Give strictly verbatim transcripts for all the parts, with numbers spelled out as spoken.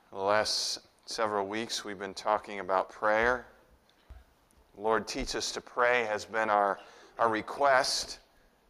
The last several weeks we've been talking about prayer. Lord, teach us to pray has been our, our request.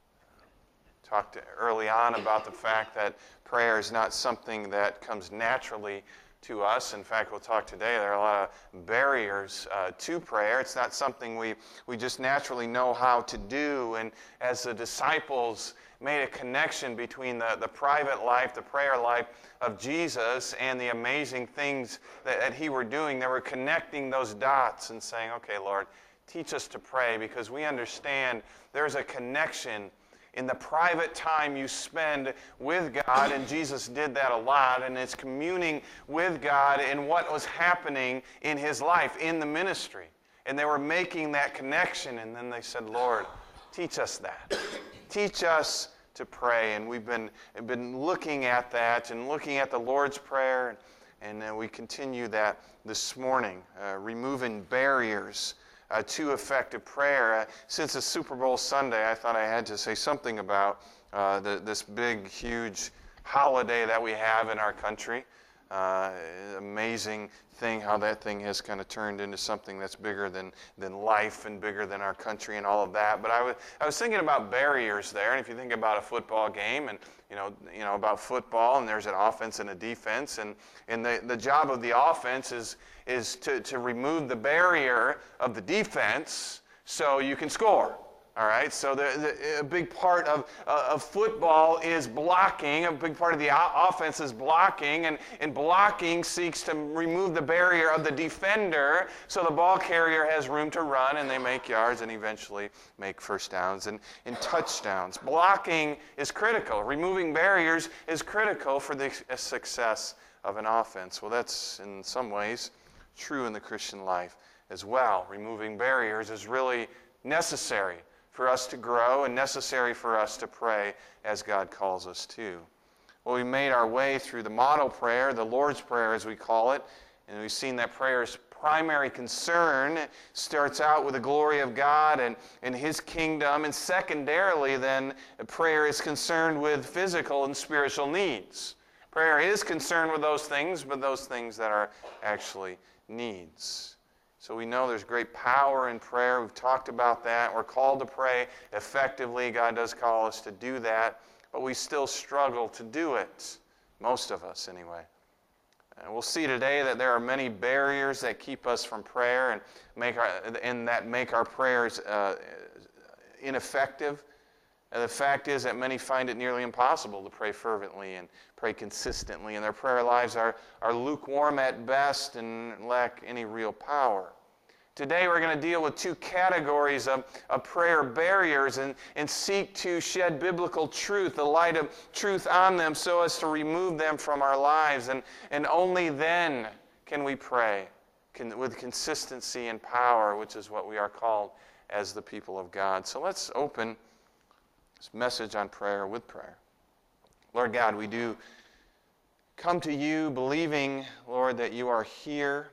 Talked early on about the fact that prayer is not something that comes naturally to us. In fact, we'll talk today, there are a lot of barriers uh, to prayer. It's not something we, we just naturally know how to do. And as the disciples made a connection between the, the private life, the prayer life of Jesus and the amazing things that, that he were doing, they were connecting those dots and saying, okay, Lord, teach us to pray, because we understand there's a connection in the private time you spend with God, and Jesus did that a lot, and it's communing with God in what was happening in his life, in the ministry. And they were making that connection, and then they said, Lord, teach us that. Teach us to pray. And we've been, been looking at that and looking at the Lord's Prayer, and, and uh, we continue that this morning, uh, removing barriers Uh, to effective prayer. Uh, since it's Super Bowl Sunday, I thought I had to say something about uh, the, this big, huge holiday that we have in our country. Uh, amazing thing how that thing has kind of turned into something that's bigger than, than life and bigger than our country and all of that. But I was I was thinking about barriers there, and if you think about a football game and you know you know about football, and there's an offense and a defense, and and the, the job of the offense is is to, to remove the barrier of the defense so you can score. All right, so the, the, a big part of, uh, of football is blocking. A big part of the o- offense is blocking, and, and blocking seeks to remove the barrier of the defender so the ball carrier has room to run, and they make yards and eventually make first downs and, and touchdowns. Blocking is critical. Removing barriers is critical for the success of an offense. Well, that's in some ways true in the Christian life as well. Removing barriers is really necessary for us to grow and necessary for us to pray as God calls us to. Well, we made our way through the model prayer, the Lord's Prayer as we call it, and we've seen that prayer's primary concern starts out with the glory of God and, and his kingdom, and secondarily then prayer is concerned with physical and spiritual needs. Prayer is concerned with those things, but those things that are actually needs. So we know there's great power in prayer. We've talked about that. We're called to pray effectively. God does call us to do that, but we still struggle to do it. Most of us, anyway. And we'll see today that there are many barriers that keep us from prayer and make our and that make our prayers uh, ineffective. And the fact is that many find it nearly impossible to pray fervently and pray consistently, and their prayer lives are, are lukewarm at best and lack any real power. Today we're going to deal with two categories of, of prayer barriers and, and seek to shed biblical truth, the light of truth on them, so as to remove them from our lives. And, and only then can we pray can, with consistency and power, which is what we are called as the people of God. So let's open this message on prayer with prayer. Lord God, we do come to you believing, Lord, that you are here.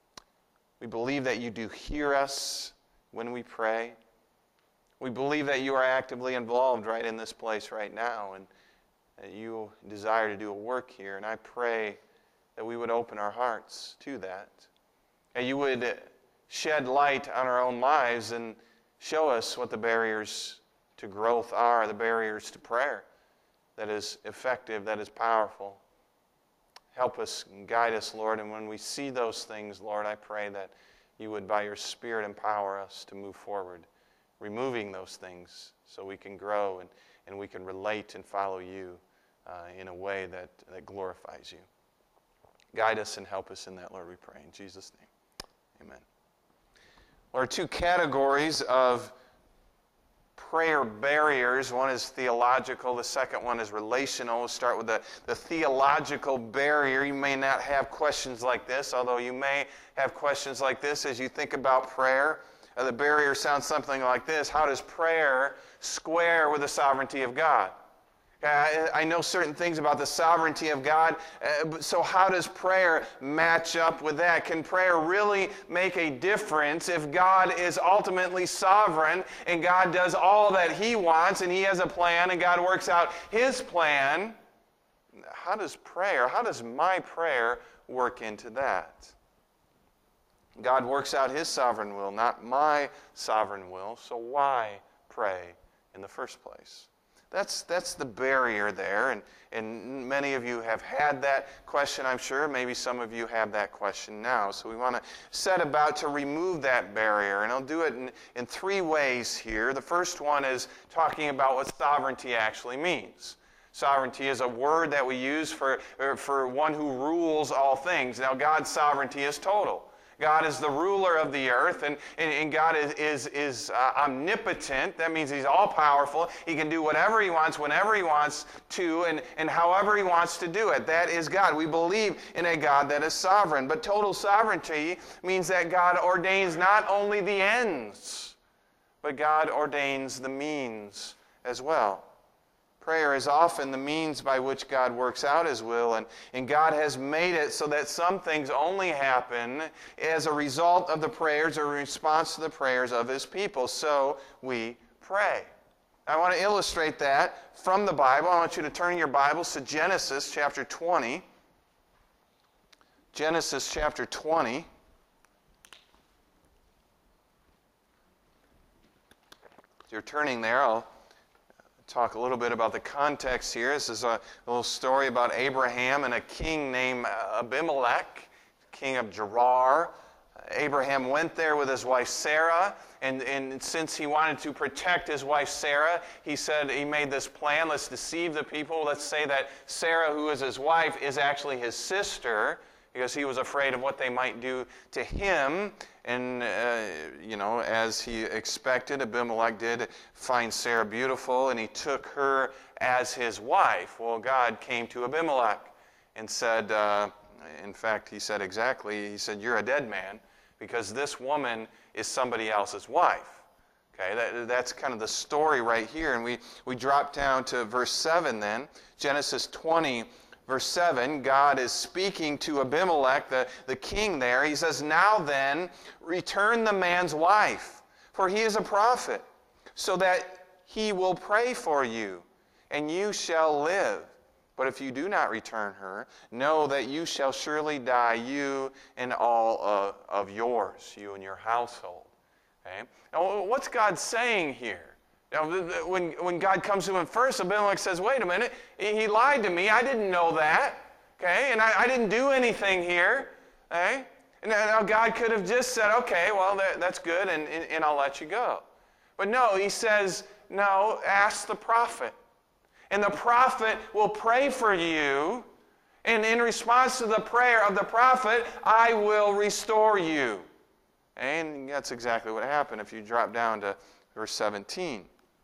We believe that you do hear us when we pray. We believe that you are actively involved right in this place right now, and that you desire to do a work here. And I pray that we would open our hearts to that. That you would shed light on our own lives and show us what the barriers to growth are, the barriers to prayer that is effective, that is powerful. Help us and guide us, Lord, and when we see those things, Lord, I pray that you would, by your Spirit, empower us to move forward, removing those things so we can grow and, and we can relate and follow you uh, in a way that, that glorifies you. Guide us and help us in that, Lord, we pray. In Jesus' name, amen. There are two categories of prayer barriers. One is theological. The second one is relational. We'll start with the, the theological barrier. You may not have questions like this, although you may have questions like this as you think about prayer. Uh, the barrier sounds something like this. How does prayer square with the sovereignty of God? Uh, I know certain things about the sovereignty of God, uh, so how does prayer match up with that? Can prayer really make a difference if God is ultimately sovereign and God does all that he wants and he has a plan and God works out his plan? how does prayer, how does my prayer work into that? God works out his sovereign will, not my sovereign will, so why pray in the first place? That's that's the barrier there, and, and many of you have had that question, I'm sure. Maybe some of you have that question now. So we want to set about to remove that barrier, and I'll do it in, in three ways here. The first one is talking about what sovereignty actually means. Sovereignty is a word that we use for, for one who rules all things. Now, God's sovereignty is total. God is the ruler of the earth, and, and, and God is, is, is uh, omnipotent. That means he's all-powerful. He can do whatever he wants, whenever he wants to, and, and however he wants to do it. That is God. We believe in a God that is sovereign. But total sovereignty means that God ordains not only the ends, but God ordains the means as well. Prayer is often the means by which God works out his will, and, and God has made it so that some things only happen as a result of the prayers or in response to the prayers of his people. So we pray. I want to illustrate that from the Bible. I want you to turn your Bibles to Genesis chapter twenty. Genesis chapter twenty. As you're turning there, I'll talk a little bit about the context here. This is a little story about Abraham and a king named Abimelech, king of Gerar. Abraham went there with his wife Sarah, and, and since he wanted to protect his wife Sarah, he said he made this plan. Let's deceive the people. Let's say that Sarah, who is his wife, is actually his sister, because he was afraid of what they might do to him. And, uh, you know, as he expected, Abimelech did find Sarah beautiful, and he took her as his wife. Well, God came to Abimelech and said, uh, in fact, he said exactly, he said, you're a dead man, because this woman is somebody else's wife. Okay, that, that's kind of the story right here. And we, we drop down to verse seven then, Genesis twenty, verse seven, God is speaking to Abimelech, the, the king there. He says, now then, return the man's wife, for he is a prophet, so that he will pray for you, and you shall live. But if you do not return her, know that you shall surely die, you and all uh, of yours, you and your household. Okay? Now, what's God saying here? Now, when, when God comes to him first, Abimelech says, wait a minute, he lied to me. I didn't know that. Okay? And I, I didn't do anything here. Okay? And now God could have just said, okay, well, that, that's good, and, and, and I'll let you go. But no, he says, no, ask the prophet. And the prophet will pray for you, and in response to the prayer of the prophet, I will restore you. And that's exactly what happened if you drop down to verse seventeen.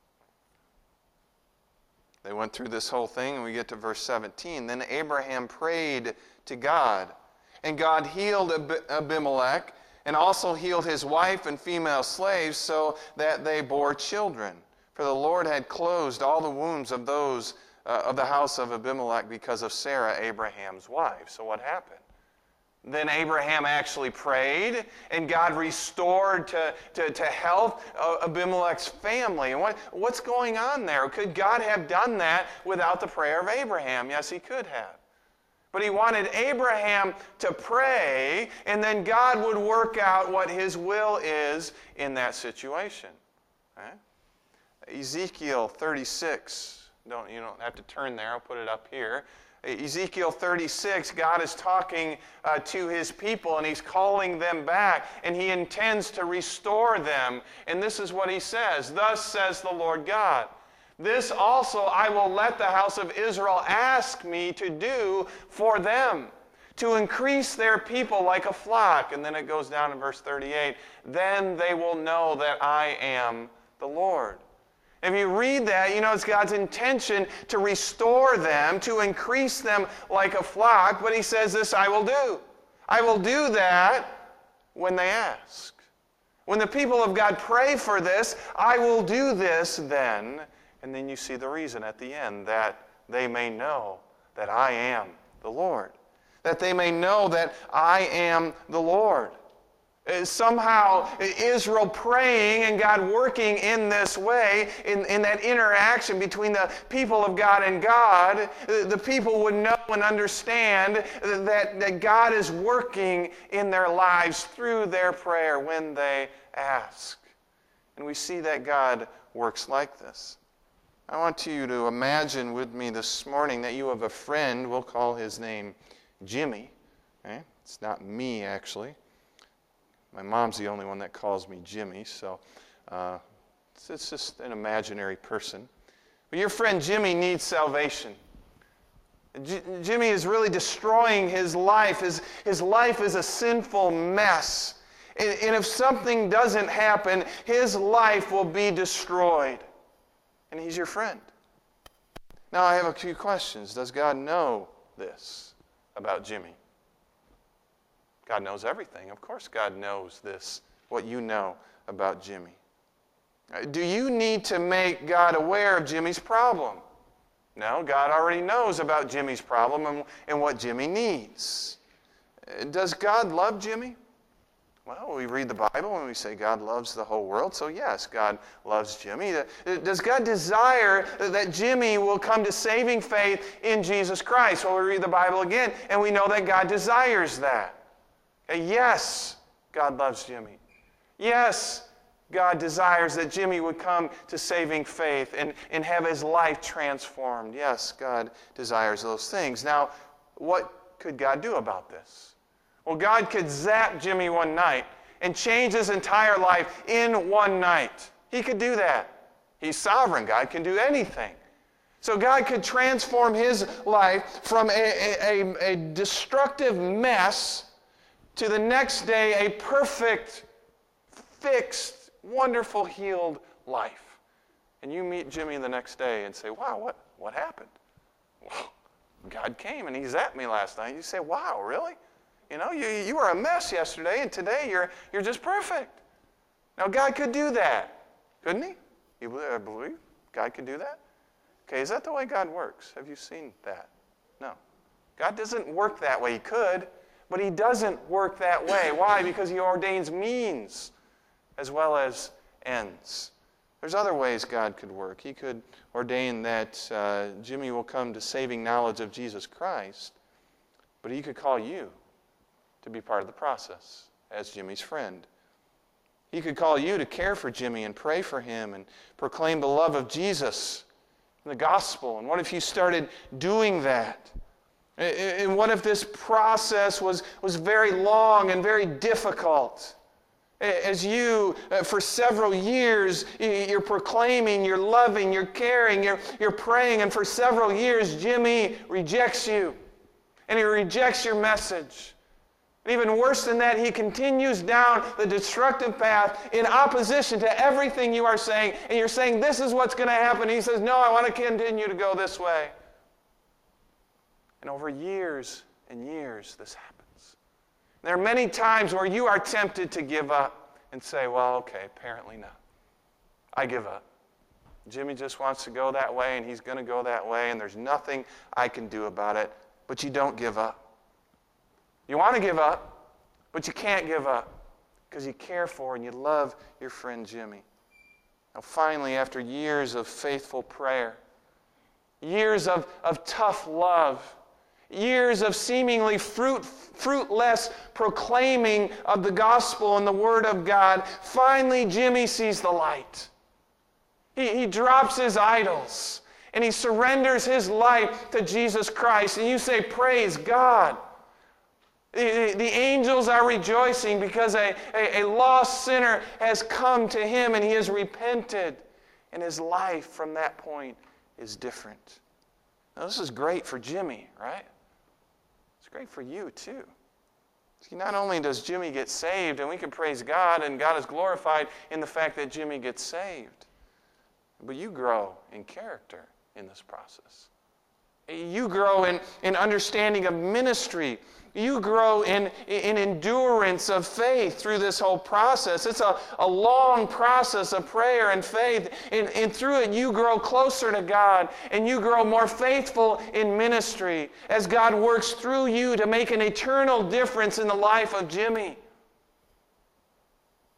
They went through this whole thing, and we get to verse seventeen. Then Abraham prayed to God, and God healed Ab- Abimelech, and also healed his wife and female slaves, so that they bore children. For the Lord had closed all the wombs of those uh, of the house of Abimelech because of Sarah, Abraham's wife. So what happened? Then Abraham actually prayed, and God restored to, to, to health uh, Abimelech's family. And what, what's going on there? Could God have done that without the prayer of Abraham? Yes, he could have. But he wanted Abraham to pray, and then God would work out what his will is in that situation. Right? Ezekiel thirty-six. Don't, you don't have to turn there. I'll put it up here. Ezekiel thirty-six, God is talking uh, to his people, and he's calling them back, and he intends to restore them. And this is what he says, thus says the Lord God, this also I will let the house of Israel ask me to do for them, to increase their people like a flock. And then it goes down in verse thirty-eight, then they will know that I am the Lord. If you read that, you know it's God's intention to restore them, to increase them like a flock, but he says this I will do. I will do that when they ask. When the people of God pray for this, I will do this then. And then you see the reason at the end, that they may know that I am the Lord. That they may know that I am the Lord. Uh, Somehow Israel praying and God working in this way, in, in that interaction between the people of God and God, the people would know and understand that, that God is working in their lives through their prayer when they ask. And we see that God works like this. I want you to imagine with me this morning that you have a friend, we'll call his name Jimmy. Okay? It's not me, actually. My mom's the only one that calls me Jimmy, so uh, it's, it's just an imaginary person. But your friend Jimmy needs salvation. J- Jimmy is really destroying his life. His, his life is a sinful mess. And, and if something doesn't happen, his life will be destroyed. And he's your friend. Now I have a few questions. Does God know this about Jimmy? God knows everything. Of course God knows this, what you know about Jimmy. Do you need to make God aware of Jimmy's problem? No, God already knows about Jimmy's problem and, and what Jimmy needs. Does God love Jimmy? Well, we read the Bible and we say God loves the whole world, so yes, God loves Jimmy. Does God desire that Jimmy will come to saving faith in Jesus Christ? Well, we read the Bible again and we know that God desires that. Yes, God loves Jimmy. Yes, God desires that Jimmy would come to saving faith and, and have his life transformed. Yes, God desires those things. Now, what could God do about this? Well, God could zap Jimmy one night and change his entire life in one night. He could do that. He's sovereign. God can do anything. So God could transform his life from a, a, a destructive mess to the next day a perfect, fixed, wonderful, healed life. And you meet Jimmy the next day and say, wow, what, what happened? Well, God came and he zapped me last night. You say, wow, really? You know, you, you were a mess yesterday and today you're, you're just perfect. Now God could do that, couldn't he? You believe God could do that? Okay, is that the way God works? Have you seen that? No. God doesn't work that way. He could. But he doesn't work that way. Why? Because he ordains means as well as ends. There's other ways God could work. He could ordain that uh, Jimmy will come to saving knowledge of Jesus Christ, but he could call you to be part of the process as Jimmy's friend. He could call you to care for Jimmy and pray for him and proclaim the love of Jesus and the gospel. And what if you started doing that? And what if this process was, was very long and very difficult? As you, uh, for several years, you're proclaiming, you're loving, you're caring, you're, you're praying, and for several years, Jimmy rejects you. And he rejects your message. And even worse than that, he continues down the destructive path in opposition to everything you are saying. And you're saying, this is what's going to happen. And he says, no, I want to continue to go this way. And over years and years, this happens. There are many times where you are tempted to give up and say, well, okay, apparently not. I give up. Jimmy just wants to go that way, and he's going to go that way, and there's nothing I can do about it. But you don't give up. You want to give up, but you can't give up because you care for and you love your friend Jimmy. Now finally, after years of faithful prayer, years of, of tough love, years of seemingly fruit, fruitless proclaiming of the gospel and the word of God, finally Jimmy sees the light. He, he drops his idols and he surrenders his life to Jesus Christ. And you say, praise God. The, the angels are rejoicing because a, a, a lost sinner has come to him and he has repented. And his life from that point is different. Now this is great for Jimmy, right? It's great for you too. See, not only does Jimmy get saved, and we can praise God, and God is glorified in the fact that Jimmy gets saved, but you grow in character in this process. You grow in, in understanding of ministry. You grow in, in endurance of faith through this whole process. It's a, a long process of prayer and faith. And, and through it, you grow closer to God. And you grow more faithful in ministry as God works through you to make an eternal difference in the life of Jimmy.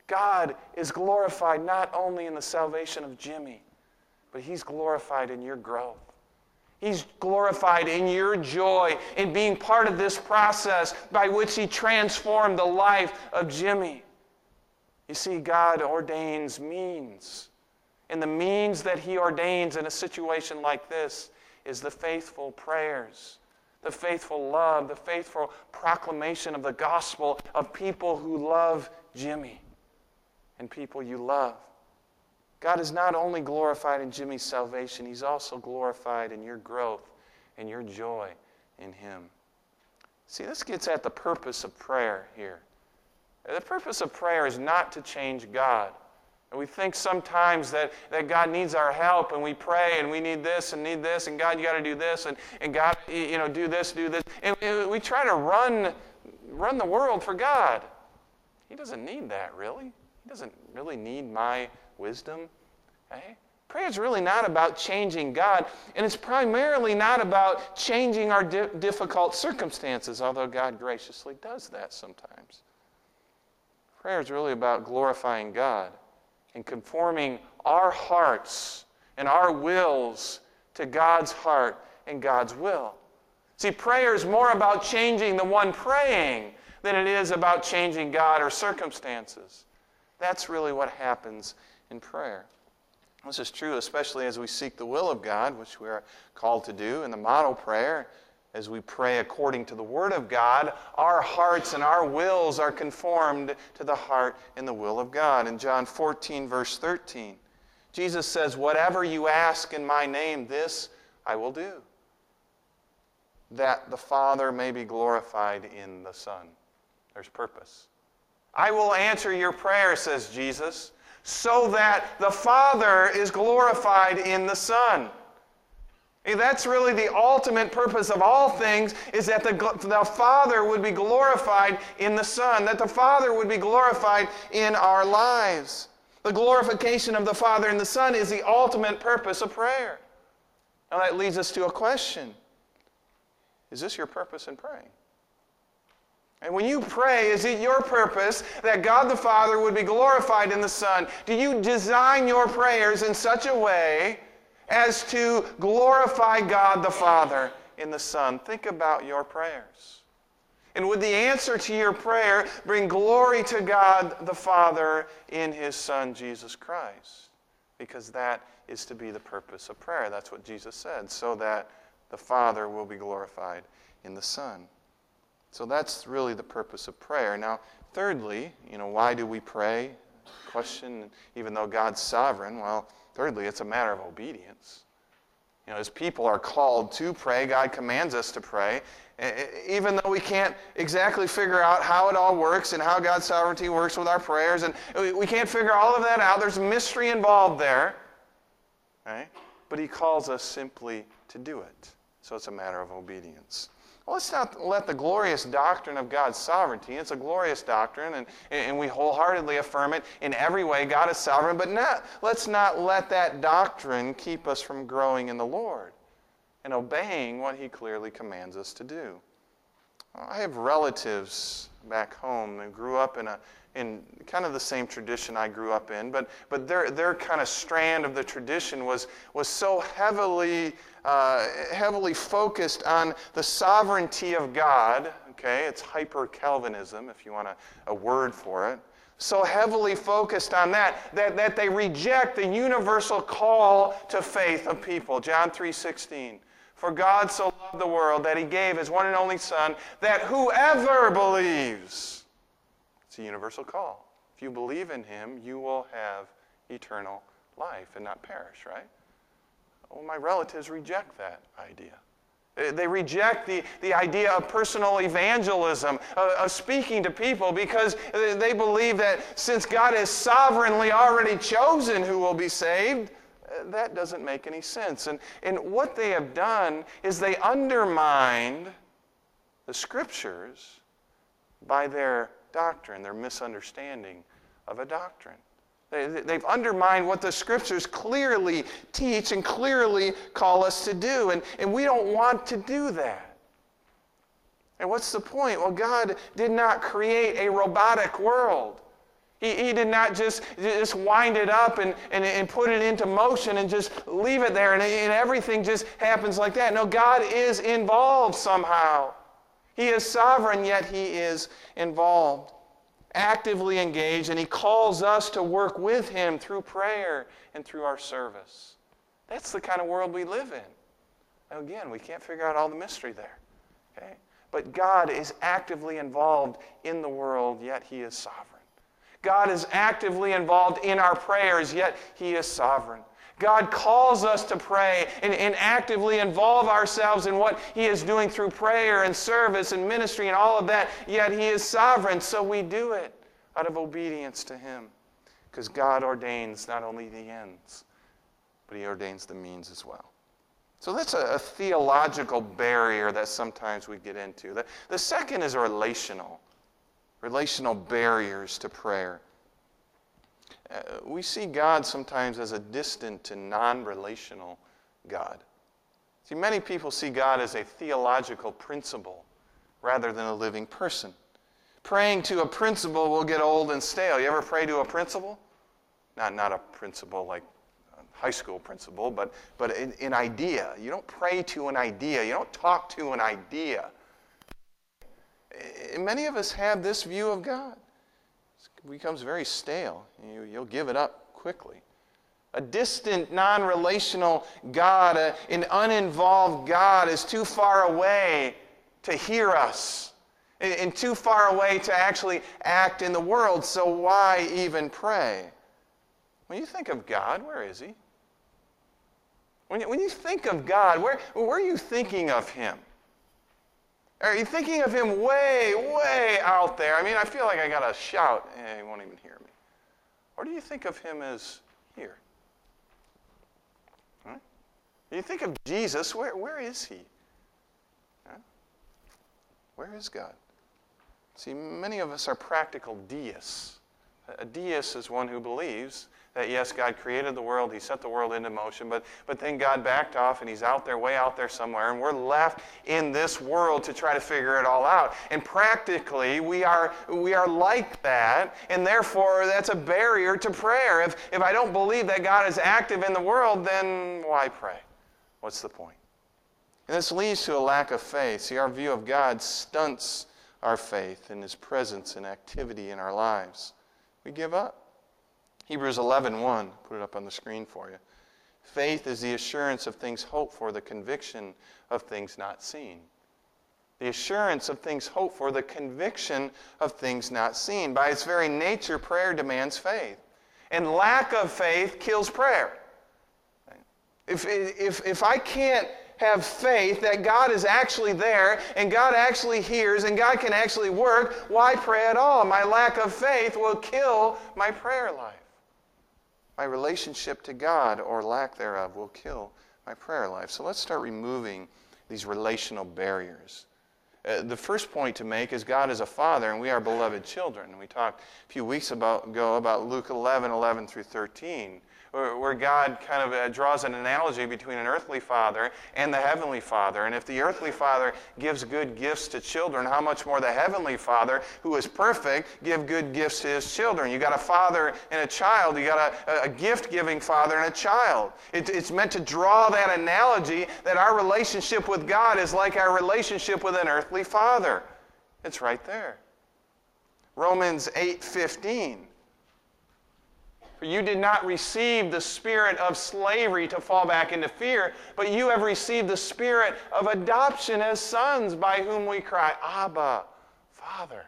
God is glorified not only in the salvation of Jimmy, but He's glorified in your growth. He's glorified in your joy in being part of this process by which He transformed the life of Jimmy. You see, God ordains means. And the means that He ordains in a situation like this is the faithful prayers, the faithful love, the faithful proclamation of the gospel of people who love Jimmy and people you love. God is not only glorified in Jimmy's salvation, He's also glorified in your growth and your joy in Him. See, this gets at the purpose of prayer here. The purpose of prayer is not to change God. And we think sometimes that, that God needs our help, and we pray, and we need this and need this, and God, you got to do this, and, and God, you know, do this, do this. And we try to run, run the world for God. He doesn't need that, really. He doesn't really need my wisdom. Okay? Prayer is really not about changing God, and it's primarily not about changing our di- difficult circumstances, although God graciously does that sometimes. Prayer is really about glorifying God and conforming our hearts and our wills to God's heart and God's will. See, prayer is more about changing the one praying than it is about changing God or circumstances. That's really what happens in prayer. This is true especially as we seek the will of God, which we are called to do in the model prayer. As we pray according to the Word of God, our hearts and our wills are conformed to the heart and the will of God. In John fourteen, verse thirteen, Jesus says, "Whatever you ask in my name, this I will do, that the Father may be glorified in the Son." There's purpose. "I will answer your prayer," says Jesus, "so that the Father is glorified in the Son." That's really the ultimate purpose of all things, is that the, the Father would be glorified in the Son, that the Father would be glorified in our lives. The glorification of the Father and the Son is the ultimate purpose of prayer. Now that leads us to a question. Is this your purpose in praying? And when you pray, is it your purpose that God the Father would be glorified in the Son? Do you design your prayers in such a way as to glorify God the Father in the Son? Think about your prayers. And would the answer to your prayer bring glory to God the Father in His Son, Jesus Christ? Because that is to be the purpose of prayer. That's what Jesus said, so that the Father will be glorified in the Son. So that's really the purpose of prayer. Now, thirdly, you know, why do we pray? Question, even though God's sovereign, well, thirdly, it's a matter of obedience. You know, as people are called to pray, God commands us to pray. Even though we can't exactly figure out how it all works and how God's sovereignty works with our prayers, and we can't figure all of that out, there's a mystery involved there. Right? But He calls us simply to do it. So it's a matter of obedience. Well, let's not let the glorious doctrine of God's sovereignty, it's a glorious doctrine, and, and we wholeheartedly affirm it in every way. God is sovereign, but not, let's not let that doctrine keep us from growing in the Lord and obeying what He clearly commands us to do. I have relatives back home that grew up in a in kind of the same tradition I grew up in, but but their their kind of strand of the tradition was was so heavily uh, heavily focused on the sovereignty of God. Okay, it's hyper-Calvinism, if you want a, a word for it. So heavily focused on that, that that they reject the universal call to faith of people. John three sixteen. For God so loved the world that He gave His one and only Son, that whoever believes. It's a universal call. If you believe in Him, you will have eternal life and not perish, right? Well, my relatives reject that idea. They reject the, the idea of personal evangelism, of, of speaking to people, because they believe that since God has sovereignly already chosen who will be saved, that doesn't make any sense. And, and what they have done is they undermined the Scriptures by their doctrine, their misunderstanding of a doctrine. They, they've undermined what the Scriptures clearly teach and clearly call us to do. And, and we don't want to do that. And what's the point? Well, God did not create a robotic world. He, he did not just, just wind it up and, and, and put it into motion and just leave it there and, and everything just happens like that. No, God is involved somehow. He is sovereign, yet He is involved, actively engaged, and He calls us to work with Him through prayer and through our service. That's the kind of world we live in. Again, we can't figure out all the mystery there. Okay? But God is actively involved in the world, yet He is sovereign. God is actively involved in our prayers, yet He is sovereign. God calls us to pray and, and actively involve ourselves in what He is doing through prayer and service and ministry and all of that, yet He is sovereign, so we do it out of obedience to Him. Because God ordains not only the ends, but He ordains the means as well. So that's a, a theological barrier that sometimes we get into. The, the second is relational. Relational barriers to prayer. Uh, we see God sometimes as a distant and non-relational God. See, many people see God as a theological principle rather than a living person. Praying to a principle will get old and stale. You ever pray to a principle? Not, not a principle like a high school principle, but, but an, an idea. You don't pray to an idea. You don't talk to an idea. Many of us have this view of God. It becomes very stale. You, you'll give it up quickly. A distant, non-relational God, a, an uninvolved God is too far away to hear us and, and too far away to actually act in the world, so why even pray? When you think of God, where is He? When you, when you think of God, where, where are you thinking of Him? Are you thinking of Him way, way out there? I mean, I feel like I got to shout. Eh, He won't even hear me. Or do you think of Him as here? Huh? Do you think of Jesus? Where, where is He? Huh? Where is God? See, many of us are practical deists. A deist is one who believes that, yes, God created the world, He set the world into motion, but, but then God backed off and He's out there, way out there somewhere, and we're left in this world to try to figure it all out. And practically, we are we are like that, and therefore that's a barrier to prayer. If, if I don't believe that God is active in the world, then why pray? What's the point? And this leads to a lack of faith. See, our view of God stunts our faith in His presence and activity in our lives. We give up. Hebrews eleven one, put it up on the screen for you. Faith is the assurance of things hoped for, the conviction of things not seen. The assurance of things hoped for, the conviction of things not seen. By its very nature, prayer demands faith. And lack of faith kills prayer. If, if, if I can't have faith that God is actually there and God actually hears and God can actually work, why pray at all? My lack of faith will kill my prayer life. My relationship to God, or lack thereof, will kill my prayer life. So let's start removing these relational barriers. Uh, the first point to make is God is a father and we are beloved children. And we talked a few weeks about, ago about Luke eleven, eleven through thirteen. Where God kind of uh, draws an analogy between an earthly father and the heavenly Father. And if the earthly Father gives good gifts to children, how much more the heavenly Father, who is perfect, give good gifts to His children. You got a father and a child. You got a, a gift-giving father and a child. It, it's meant to draw that analogy that our relationship with God is like our relationship with an earthly father. It's right there. Romans eight fifteen. For you did not receive the spirit of slavery to fall back into fear, but you have received the spirit of adoption as sons, by whom we cry, Abba, Father.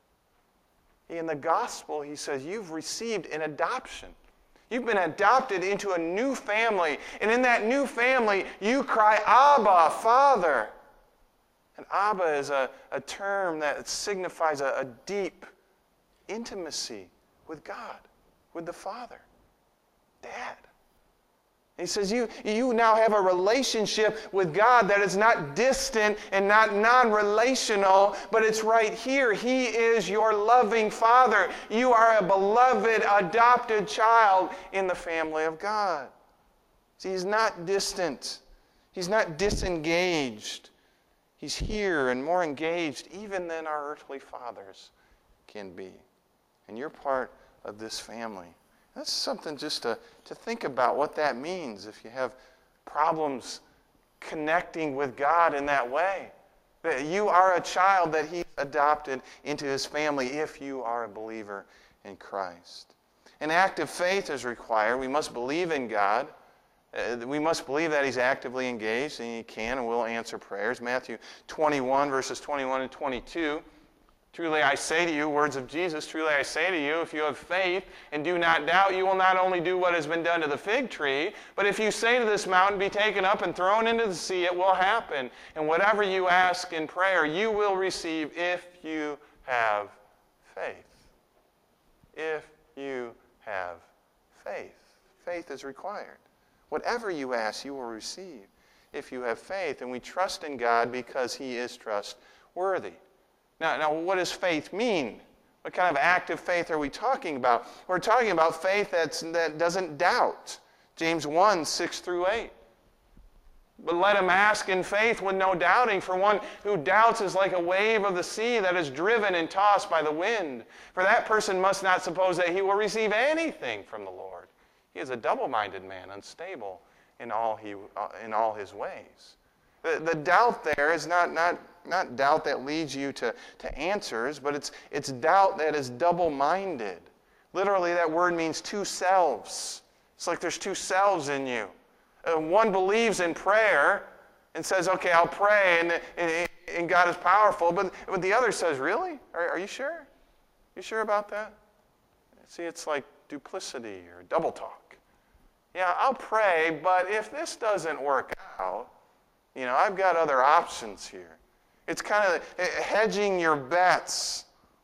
In the gospel, he says, you've received an adoption. You've been adopted into a new family, and in that new family, you cry, Abba, Father. And Abba is a, a term that signifies a, a deep intimacy with God, with the Father, Dad. He says you, you now have a relationship with God that is not distant and not non-relational, but it's right here. He is your loving Father. You are a beloved, adopted child in the family of God. See, He's not distant. He's not disengaged. He's here and more engaged even than our earthly fathers can be. And you're part of this family. That's something just to, to think about what that means if you have problems connecting with God in that way. That you are a child that He adopted into His family if you are a believer in Christ. An act of faith is required. We must believe in God. Uh, we must believe that He's actively engaged and He can and will answer prayers. Matthew twenty-one, verses twenty-one and twenty-two. Truly I say to you, words of Jesus, truly I say to you, if you have faith and do not doubt, you will not only do what has been done to the fig tree, but if you say to this mountain, be taken up and thrown into the sea, it will happen. And whatever you ask in prayer, you will receive if you have faith. If you have faith. Faith is required. Whatever you ask, you will receive if you have faith. And we trust in God because He is trustworthy. Now, now, what does faith mean? What kind of active faith are we talking about? We're talking about faith that's, that doesn't doubt. James one, six through eight. But let him ask in faith with no doubting, for one who doubts is like a wave of the sea that is driven and tossed by the wind. For that person must not suppose that he will receive anything from the Lord. He is a double-minded man, unstable in all, he, uh, in all his ways. The, the doubt there is not, not, not doubt that leads you to, to answers, but it's, it's doubt that is double-minded. Literally, that word means two selves. It's like there's two selves in you. Uh, one believes in prayer and says, okay, I'll pray, and, and, and God is powerful. But, but the other says, really? Are, are you sure? You sure about that? See, it's like duplicity or double talk. Yeah, I'll pray, but if this doesn't work out, you know, I've got other options here. It's kind of hedging your bets.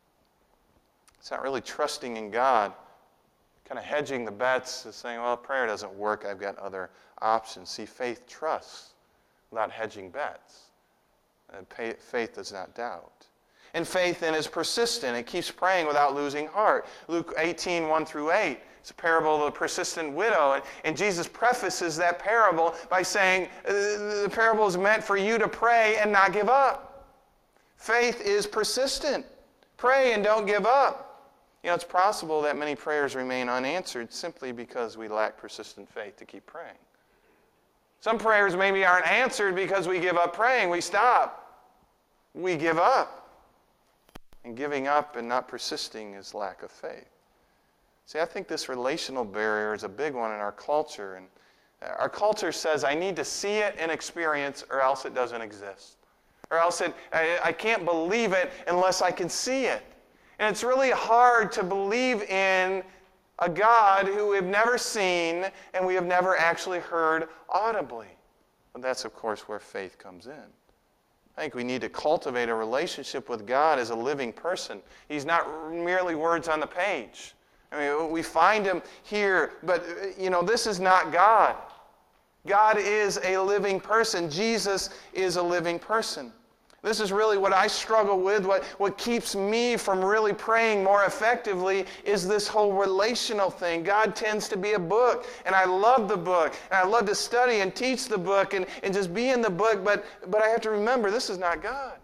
It's not really trusting in God. Kind of hedging the bets is saying, well, prayer doesn't work. I've got other options. See, faith trusts without hedging bets. And faith does not doubt. And faith then is persistent. It keeps praying without losing heart. Luke eighteen, one through eight. It's a parable of the persistent widow. And, and Jesus prefaces that parable by saying, the parable is meant for you to pray and not give up. Faith is persistent. Pray and don't give up. You know, it's possible that many prayers remain unanswered simply because we lack persistent faith to keep praying. Some prayers maybe aren't answered because we give up praying. We stop. We give up. And giving up and not persisting is lack of faith. See, I think this relational barrier is a big one in our culture. And our culture says, I need to see it and experience or else it doesn't exist. Or else it, I, I can't believe it unless I can see it. And it's really hard to believe in a God who we've never seen and we have never actually heard audibly. But that's, of course, where faith comes in. I think we need to cultivate a relationship with God as a living person. He's not merely words on the page. I mean, we find Him here, but, you know, this is not God. God is a living person. Jesus is a living person. This is really what I struggle with. What, what keeps me from really praying more effectively is this whole relational thing. God tends to be a book, and I love the book, and I love to study and teach the book and, and just be in the book, but, but I have to remember this is not God.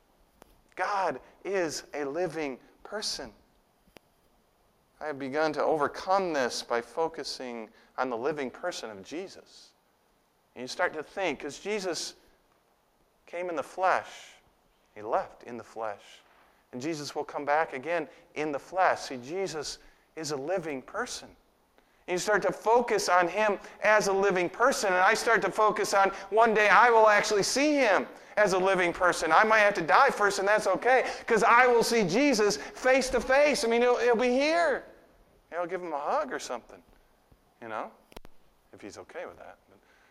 God is a living person. I have begun to overcome this by focusing on the living person of Jesus. And you start to think, because Jesus came in the flesh, He left in the flesh. And Jesus will come back again in the flesh. See, Jesus is a living person. And you start to focus on Him as a living person. And I start to focus on one day I will actually see Him as a living person. I might have to die first, and that's okay, because I will see Jesus face to face. I mean, He'll, he'll be here. And I'll give Him a hug or something, you know, if He's okay with that.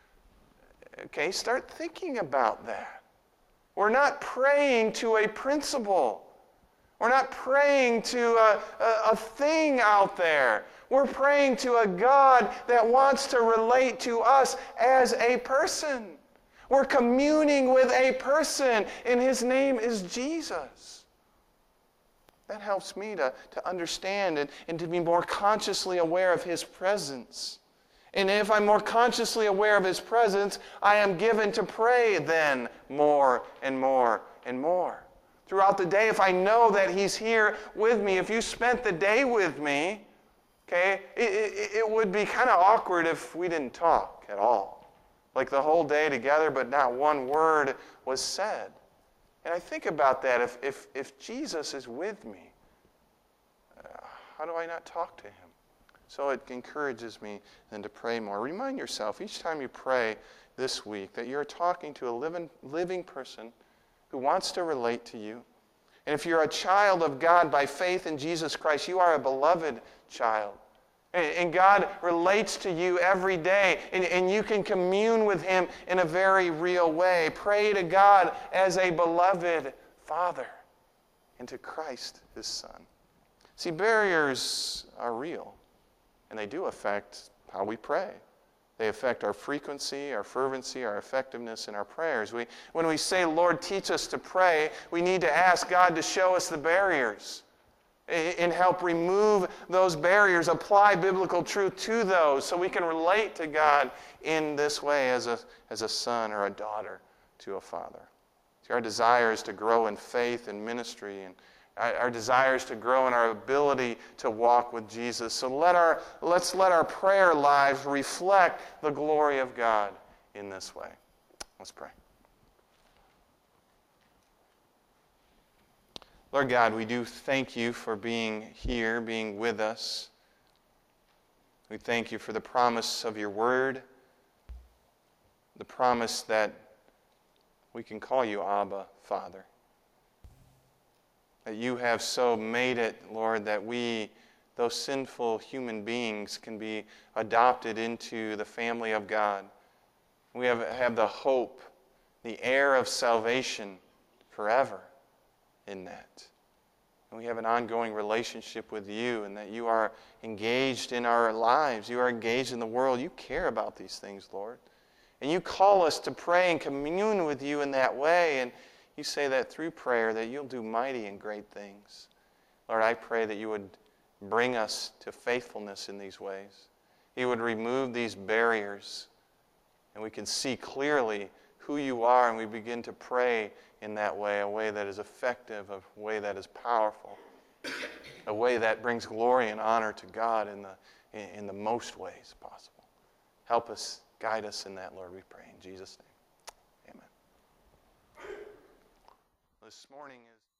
Okay, start thinking about that. We're not praying to a principle. We're not praying to a, a, a thing out there. We're praying to a God that wants to relate to us as a person. We're communing with a person, and His name is Jesus. That helps me to, to understand and, and to be more consciously aware of His presence. And if I'm more consciously aware of His presence, I am given to pray then more and more and more. Throughout the day, if I know that He's here with me, if you spent the day with me, Okay? It, it, it would be kind of awkward if we didn't talk at all. Like the whole day together, but not one word was said. And I think about that. If, if, if Jesus is with me, uh, how do I not talk to him? So it encourages me then to pray more. Remind yourself each time you pray this week that you're talking to a living, living person who wants to relate to you. And if you're a child of God by faith in Jesus Christ, you are a beloved child. And, and God relates to you every day, and, and you can commune with him in a very real way. Pray to God as a beloved Father and to Christ, his Son. See, barriers are real, and they do affect how we pray. They affect our frequency, our fervency, our effectiveness in our prayers. We, when we say, Lord, teach us to pray, we need to ask God to show us the barriers and help remove those barriers, apply biblical truth to those so we can relate to God in this way as a, as a son or a daughter to a father. See, our desire is to grow in faith and ministry, and our desire is to grow in our ability to walk with Jesus. So let our, let's let our prayer lives reflect the glory of God in this way. Let's pray. Lord God, we do thank you for being here, being with us. We thank you for the promise of your word, the promise that we can call you Abba, Father. That you have so made it, Lord, that we, those sinful human beings, can be adopted into the family of God. We have, have the hope, the heir of salvation forever in that. And we have an ongoing relationship with you, and that you are engaged in our lives. You are engaged in the world. You care about these things, Lord. And you call us to pray and commune with you in that way, and you say that through prayer that you'll do mighty and great things. Lord, I pray that you would bring us to faithfulness in these ways. You would remove these barriers, and we can see clearly who you are, and we begin to pray in that way, a way that is effective, a way that is powerful, a way that brings glory and honor to God in the, in the most ways possible. Help us, guide us in that, Lord, we pray. In Jesus' name. This morning is